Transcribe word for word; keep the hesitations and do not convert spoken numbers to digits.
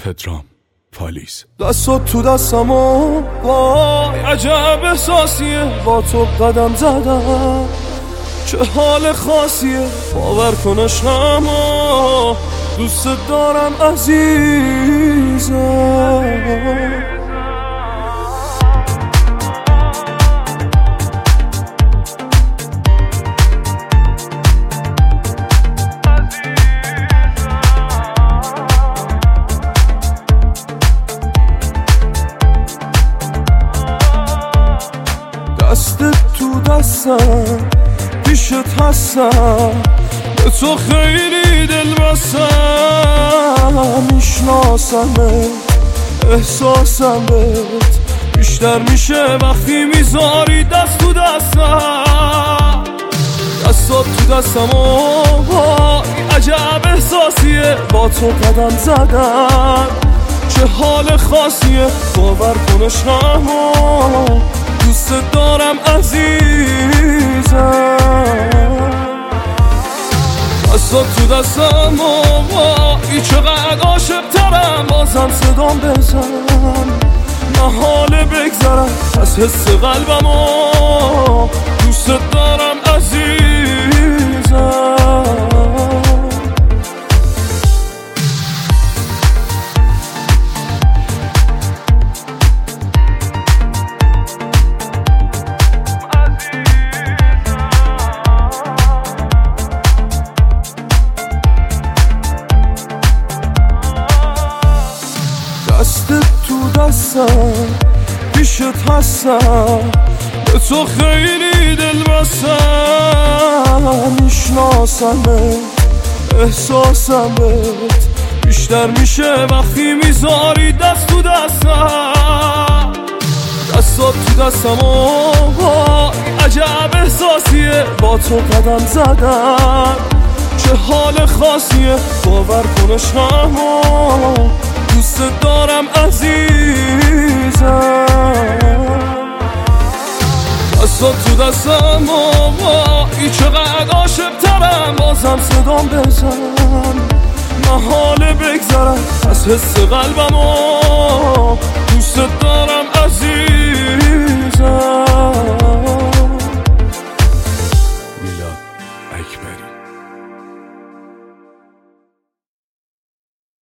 پدرام پالیز. دستات تو دستمو وای عجب احساسیه، با تو قدم زدم چه حال خاصیه، باور کن عشقمو دوست دارم عزیزم. دستت تو دستم پیشت هستم، به تو خیلی دل بستم، میشناسمت احساسم بهت بیشتر میشه وقتی میذاری دست تو دستم. دستات تو دستم و عجب احساسیه، با تو قدم زدم چه حال خاصیه، باور کن عشقمو دوست دارم عزیزم. دستات تو دستم و وای چقدر عاشق ترم، بازم صدام بزن محاله بگذرم از حس قلبم و دوست دارم عزیزم. دستت تو دستم پیشت هستم، به تو خیلی دل بستم، میشناسمت احساسم بهت بیشتر میشه وقتی میذاری دست تو دستم. دستات تو دستم و عجب احساسیه، با تو قدم زدم چه حال خاصیه، باور کن عشقمو دوست دارم عزیزم. دستات تو دستم و وای چقدر عاشق ترم، بازم صدام بزن محاله بگذرم از حس قلبم و دوست